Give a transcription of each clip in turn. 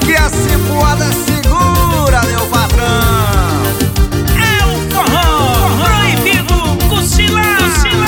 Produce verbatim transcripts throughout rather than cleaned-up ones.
que a cipuada segura, meu patrão. É o forró proibido cochilar.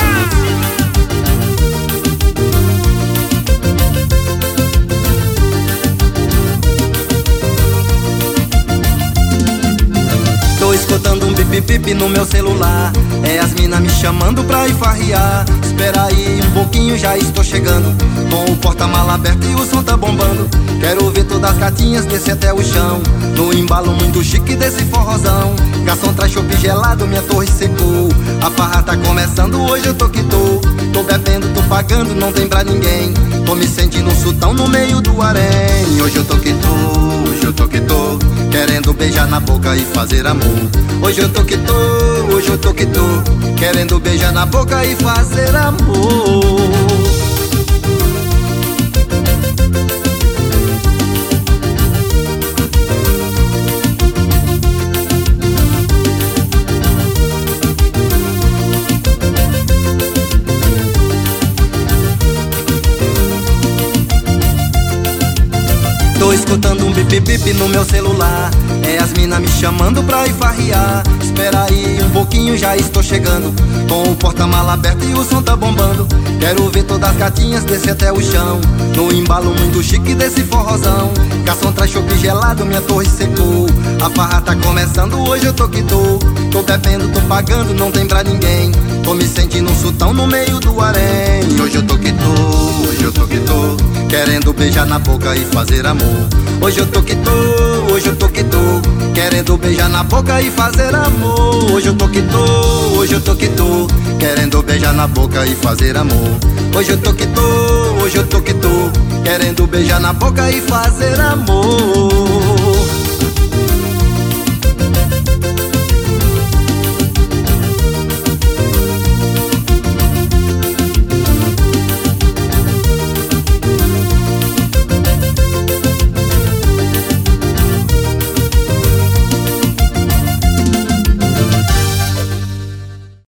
Tô escutando um bip-bip no meu celular. É as mina me chamando pra ir farrear. Espera aí um pouquinho, já estou chegando. Com o porta-mala aberto e o som tá bombando. Quero ver todas as gatinhas descer até o chão. No embalo muito chique desse forrozão. Garçom traz chopp gelado, minha torre secou. A farra tá começando, hoje eu tô que tô. Tô bebendo, tô pagando, não tem pra ninguém. Tô me sentindo um sultão no meio do harém. Hoje eu tô que tô, hoje eu tô que tô. Querendo beijar na boca e fazer amor. Hoje eu tô que tô, hoje eu tô que tô. Querendo beijar na boca e fazer amor. Tô escutando um bip-bip no meu celular. É as mina me chamando pra ir farrear. Espera aí um pouquinho, já estou chegando. Com o porta-mala aberto e o som tá bombando. Quero ver todas as gatinhas descer até o chão. No embalo muito chique desse forrozão. Garçom traz chopp gelado, minha torre secou. A farra tá começando, hoje eu tô que tô. Tô bebendo, tô pagando, não tem pra ninguém. Tô me sentindo um sultão no meio do harém. Hoje eu tô que tô, hoje eu tô que tô. Querendo beijar na boca e fazer amor. Hoje eu tô que tô, hoje eu tô que tô. Querendo beijar na boca e fazer amor. Hoje eu tô que tô, hoje eu tô que tô. Querendo beijar na boca e fazer amor. Hoje eu tô que tô, hoje eu tô que tô. Querendo beijar na boca e fazer amor.